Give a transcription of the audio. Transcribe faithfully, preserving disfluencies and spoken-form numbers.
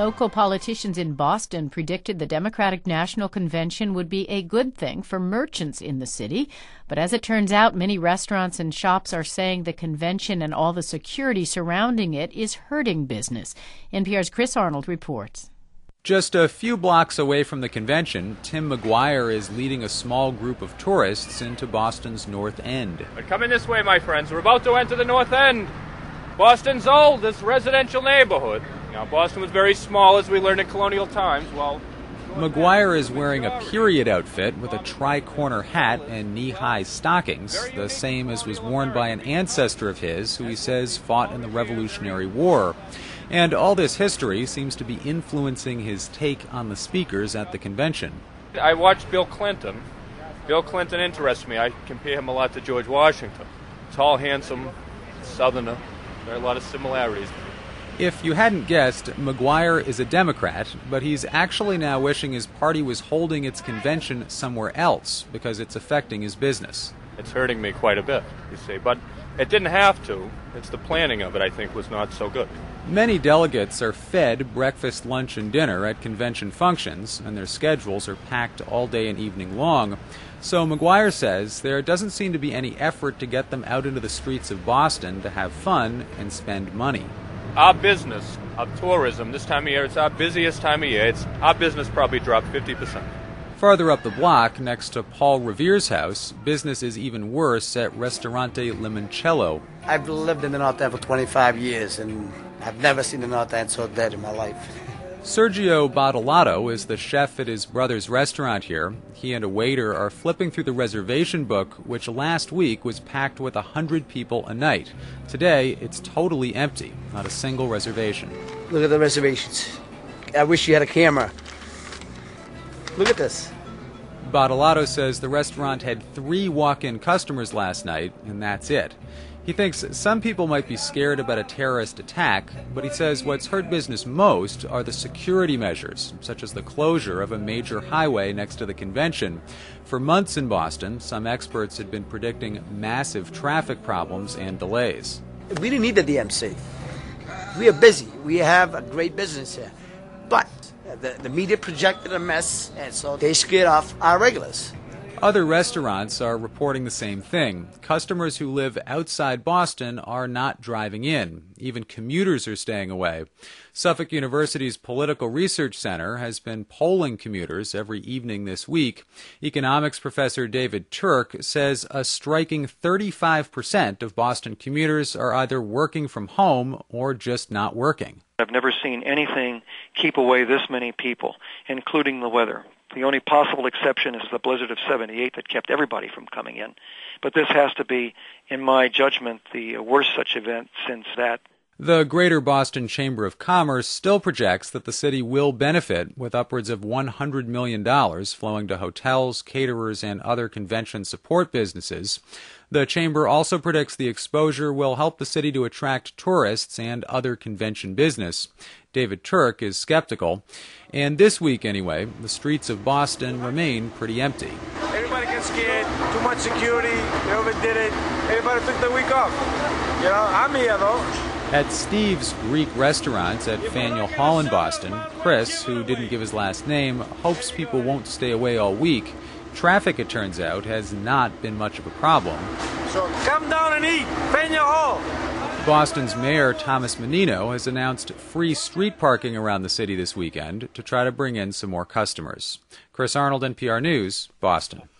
local politicians in Boston predicted the Democratic National Convention would be a good thing for merchants in the city. But as it turns out, many restaurants and shops are saying the convention and all the security surrounding it is hurting business. N P R's Chris Arnold reports. Just a few blocks away from the convention, Tim McGuire is leading a small group of tourists into Boston's North End. But come in this way, my friends. We're about to enter the North End. Boston's oldest residential neighborhood. Now, Boston was very small, as we learned in colonial times. Well, McGuire is wearing a period outfit with a tri-corner hat and knee-high stockings, the same as was worn by an ancestor of his who he says fought in the Revolutionary War. And all this history seems to be influencing his take on the speakers at the convention. I watched Bill Clinton. Bill Clinton interests me. I compare him a lot to George Washington. Tall, handsome, Southerner. There are a lot of similarities. If you hadn't guessed, McGuire is a Democrat, but he's actually now wishing his party was holding its convention somewhere else because it's affecting his business. It's hurting me quite a bit, you see, but it didn't have to. It's the planning of it, I think, was not so good. Many delegates are fed breakfast, lunch, and dinner at convention functions, and their schedules are packed all day and evening long. So McGuire says there doesn't seem to be any effort to get them out into the streets of Boston to have fun and spend money. Our business of tourism this time of year, it's our busiest time of year. It's, our business probably dropped fifty percent. Farther up the block, next to Paul Revere's house, business is even worse at Ristorante Limoncello. I've lived in the North End for twenty-five years, and I've never seen the North End so dead in my life. Sergio Badolato is the chef at his brother's restaurant here. He and a waiter are flipping through the reservation book, which last week was packed with one hundred people a night. Today, it's totally empty, not a single reservation. Look at the reservations. I wish you had a camera. Look at this. Badolato says the restaurant had three walk-in customers last night, and that's it. He thinks some people might be scared about a terrorist attack, but he says what's hurt business most are the security measures, such as the closure of a major highway next to the convention. For months in Boston, some experts had been predicting massive traffic problems and delays. We didn't need the D M C. We are busy. We have a great business here. But the, the media projected a mess, and so they scared off our regulars. Other restaurants are reporting the same thing. Customers who live outside Boston are not driving in. Even commuters are staying away. Suffolk University's Political Research Center has been polling commuters every evening this week. Economics professor David Turk says a striking thirty-five percent of Boston commuters are either working from home or just not working. I've never seen anything keep away this many people, including the weather. The only possible exception is the blizzard of seventy-eight that kept everybody from coming in. But this has to be, in my judgment, the worst such event since that. The Greater Boston Chamber of Commerce still projects that the city will benefit with upwards of one hundred million dollars flowing to hotels, caterers, and other convention support businesses. The chamber also predicts the exposure will help the city to attract tourists and other convention business. David Turk is skeptical. And this week, anyway, the streets of Boston remain pretty empty. Everybody gets scared, too much security, they overdid it. Everybody took the week off. You know, I'm here, though. At Steve's Greek restaurant at Faneuil Hall in Boston, Chris, who didn't give his last name, hopes people won't stay away all week. Traffic, it turns out, has not been much of a problem. So come down and eat, Faneuil Hall. Boston's Mayor Thomas Menino has announced free street parking around the city this weekend to try to bring in some more customers. Chris Arnold, N P R News, Boston.